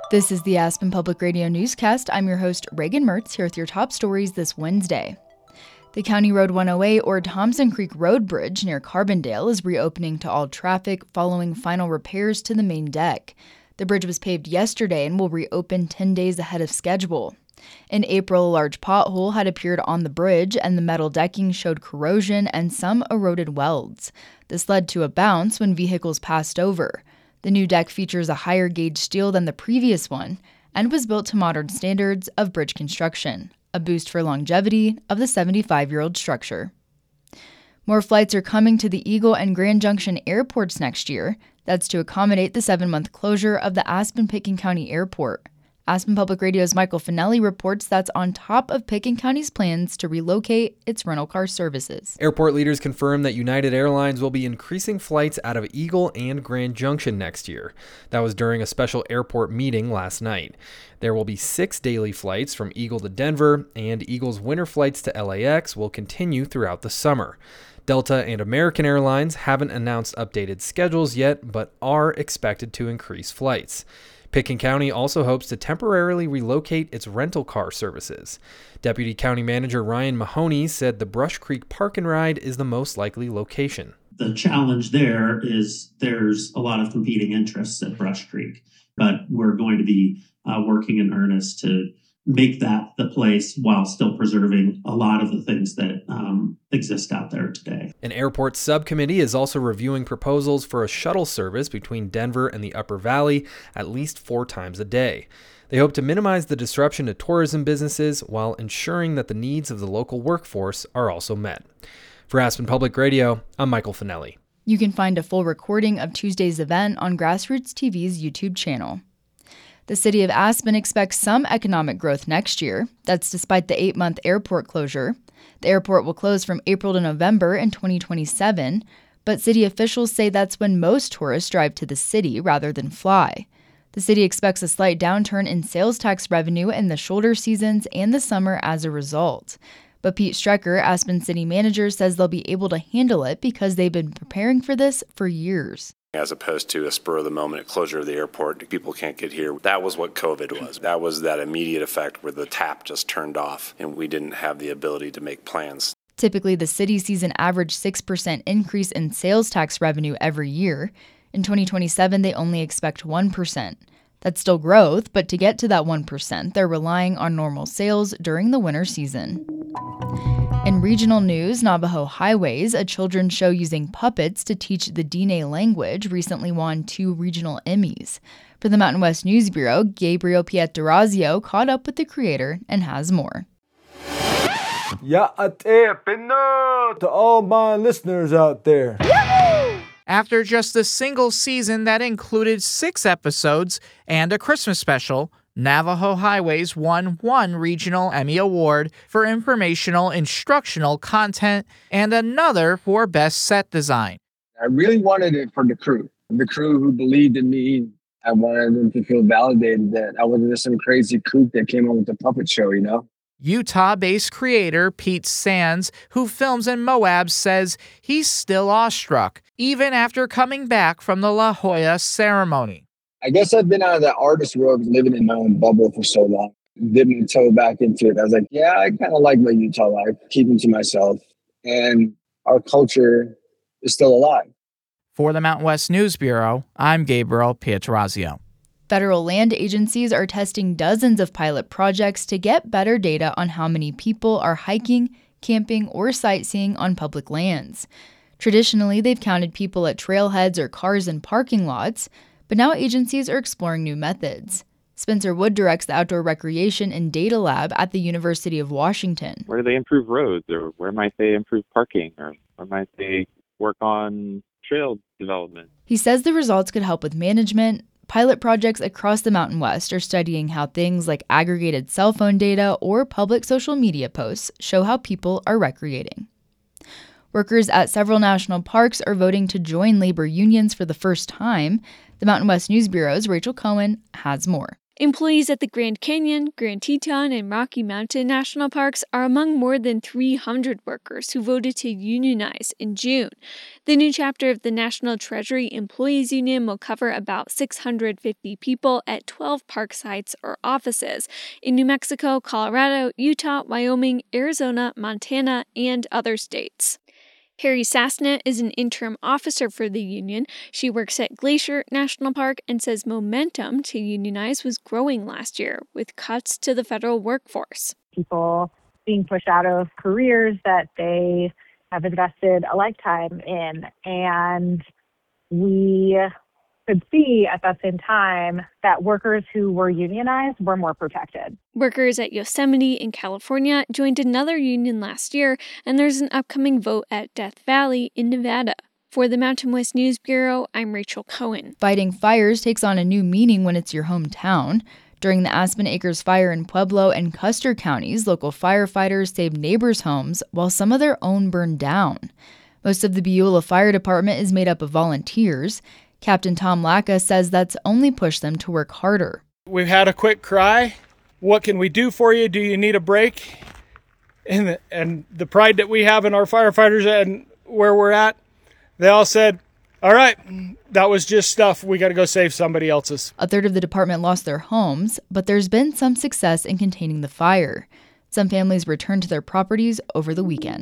This is the Aspen Public Radio newscast. I'm your host, Reagan Mertz, here with your top stories this Wednesday. The County Road 108 or Thompson Creek Road Bridge near Carbondale is reopening to all traffic following final repairs to the main deck. The bridge was paved yesterday and will reopen 10 days ahead of schedule. In April, a large pothole had appeared on the bridge and the metal decking showed corrosion and some eroded welds. This led to a bounce when vehicles passed over. The new deck features a higher gauge steel than the previous one and was built to modern standards of bridge construction, a boost for longevity of the 75-year-old structure. More flights are coming to the Eagle and Grand Junction airports next year. That's to accommodate the 7-month closure of the Aspen-Pitkin County Airport. Aspen Public Radio's Michael Finelli reports that's on top of Pitkin County's plans to relocate its rental car services. Airport leaders confirmed that United Airlines will be increasing flights out of Eagle and Grand Junction next year. That was during a special airport meeting last night. There will be 6 daily flights from Eagle to Denver, and Eagle's winter flights to LAX will continue throughout the summer. Delta and American Airlines haven't announced updated schedules yet, but are expected to increase flights. Pitkin County also hopes to temporarily relocate its rental car services. Deputy County Manager Ryan Mahoney said the Brush Creek Park and Ride is the most likely location. The challenge there is there's a lot of competing interests at Brush Creek, but we're going to be working in earnest to make that the place while still preserving a lot of the things that exist out there today. An airport subcommittee is also reviewing proposals for a shuttle service between Denver and the Upper Valley at least 4 times a day. They hope to minimize the disruption to tourism businesses while ensuring that the needs of the local workforce are also met. For Aspen Public Radio, I'm Michael Finelli. You can find a full recording of Tuesday's event on Grassroots TV's YouTube channel. The city of Aspen expects some economic growth next year. That's despite the 8-month airport closure. The airport will close from April to November in 2027, but city officials say that's when most tourists drive to the city rather than fly. The city expects a slight downturn in sales tax revenue in the shoulder seasons and the summer as a result. But Pete Strecker, Aspen city manager, says they'll be able to handle it because they've been preparing for this for years. As opposed to a spur-of-the-moment closure of the airport, people can't get here. That was what COVID was. That was that immediate effect where the tap just turned off and we didn't have the ability to make plans. Typically, the city sees an average 6% increase in sales tax revenue every year. In 2027, they only expect 1%. That's still growth, but to get to that 1%, they're relying on normal sales during the winter season. In regional news, Navajo Highways, a children's show using puppets to teach the Diné language, recently won 2 regional Emmys. For the Mountain West News Bureau, Gabriel Pietrorazio caught up with the creator and has more. To all my listeners out there. After just a single season that included 6 episodes and a Christmas special, Navajo Highways won 1 regional Emmy Award for informational instructional content and another for best set design. I really wanted it for the crew who believed in me. I wanted them to feel validated that I wasn't just some crazy kook that came up with the puppet show, you know? Utah-based creator Pete Sands, who films in Moab, says he's still awestruck, even after coming back from the La Jolla ceremony. I guess I've been out of the artist world, living in my own bubble for so long. Dipped my toe back into it. I was like, yeah, I kind of like my Utah life, keeping to myself. And our culture is still alive. For the Mountain West News Bureau, I'm Gabriel Pietrorazio. Federal land agencies are testing dozens of pilot projects to get better data on how many people are hiking, camping, or sightseeing on public lands. Traditionally, they've counted people at trailheads or cars in parking lots, but now agencies are exploring new methods. Spencer Wood directs the Outdoor Recreation and Data Lab at the University of Washington. Where do they improve roads, or where might they improve parking, or where might they work on trail development? He says the results could help with management. Pilot projects across the Mountain West are studying how things like aggregated cell phone data or public social media posts show how people are recreating. Workers at several national parks are voting to join labor unions for the first time. The Mountain West News Bureau's Rachel Cohen has more. Employees at the Grand Canyon, Grand Teton, and Rocky Mountain National Parks are among more than 300 workers who voted to unionize in June. The new chapter of the National Treasury Employees Union will cover about 650 people at 12 park sites or offices in New Mexico, Colorado, Utah, Wyoming, Arizona, Montana, and other states. Harry Sassnett is an interim officer for the union. She works at Glacier National Park and says momentum to unionize was growing last year with cuts to the federal workforce. People being pushed out of careers that they have invested a lifetime in. And we could see at that same time that workers who were unionized were more protected. Workers at Yosemite in California joined another union last year, and there's an upcoming vote at Death Valley in Nevada. For the Mountain West News Bureau, I'm Rachel Cohen. Fighting fires takes on a new meaning when it's your hometown. During the Aspen Acres fire in Pueblo and Custer counties, local firefighters saved neighbors' homes while some of their own burned down. Most of the Beulah Fire Department is made up of volunteers. Captain Tom Lacka says that's only pushed them to work harder. We've had a quick cry. What can we do for you? Do you need a break? And the pride that we have in our firefighters and where we're at, they all said, all right, that was just stuff. We got to go save somebody else's. A third of the department lost their homes, but there's been some success in containing the fire. Some families returned to their properties over the weekend.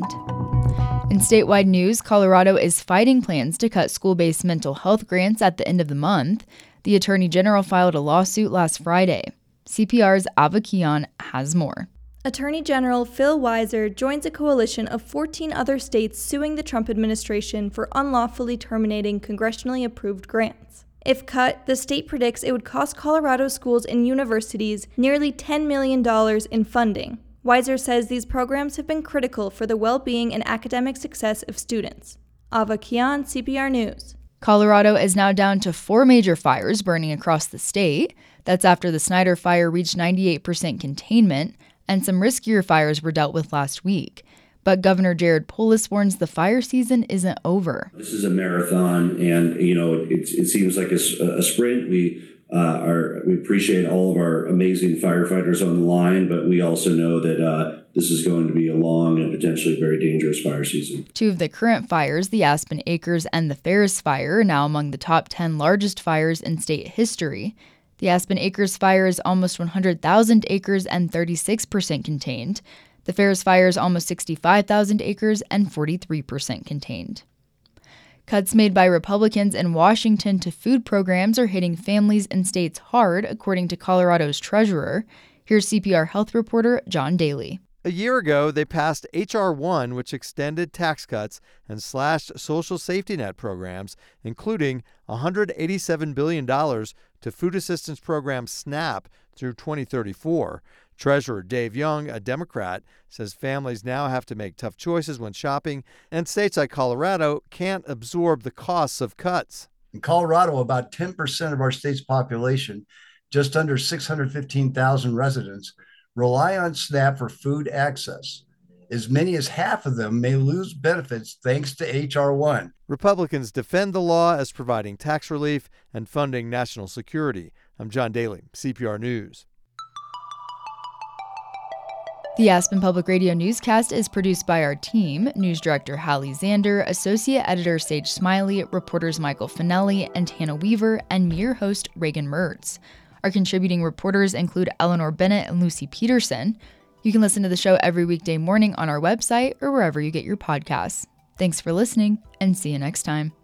In statewide news, Colorado is fighting plans to cut school-based mental health grants at the end of the month. The Attorney General filed a lawsuit last Friday. CPR's Ava Kian has more. Attorney General Phil Weiser joins a coalition of 14 other states suing the Trump administration for unlawfully terminating congressionally approved grants. If cut, the state predicts it would cost Colorado schools and universities nearly $10 million in funding. Weiser says these programs have been critical for the well-being and academic success of students. Ava Kian, CPR News. Colorado is now down to 4 major fires burning across the state. That's after the Snyder Fire reached 98% containment, and some riskier fires were dealt with last week. But Governor Jared Polis warns the fire season isn't over. This is a marathon, and it seems like a sprint. We appreciate all of our amazing firefighters on the line, but we also know that this is going to be a long and potentially very dangerous fire season. 2 of the current fires, the Aspen Acres and the Ferris Fire, are now among the top 10 largest fires in state history. The Aspen Acres fire is almost 100,000 acres and 36% contained. The Ferris Fire is almost 65,000 acres and 43% contained. Cuts made by Republicans in Washington to food programs are hitting families and states hard, according to Colorado's treasurer. Here's CPR health reporter John Daly. A year ago, they passed H.R. 1, which extended tax cuts and slashed social safety net programs, including $187 billion to food assistance program SNAP through 2034. Treasurer Dave Young, a Democrat, says families now have to make tough choices when shopping, and states like Colorado can't absorb the costs of cuts. In Colorado, about 10% of our state's population, just under 615,000 residents, rely on SNAP for food access. As many as half of them may lose benefits thanks to H.R. 1. Republicans defend the law as providing tax relief and funding national security. I'm John Daly, CPR News. The Aspen Public Radio newscast is produced by our team, News Director Hallie Zander, Associate Editor Sage Smiley, reporters Michael Finelli and Hannah Weaver, and me, your host, Reagan Mertz. Our contributing reporters include Eleanor Bennett and Lucy Peterson. You can listen to the show every weekday morning on our website or wherever you get your podcasts. Thanks for listening, and see you next time.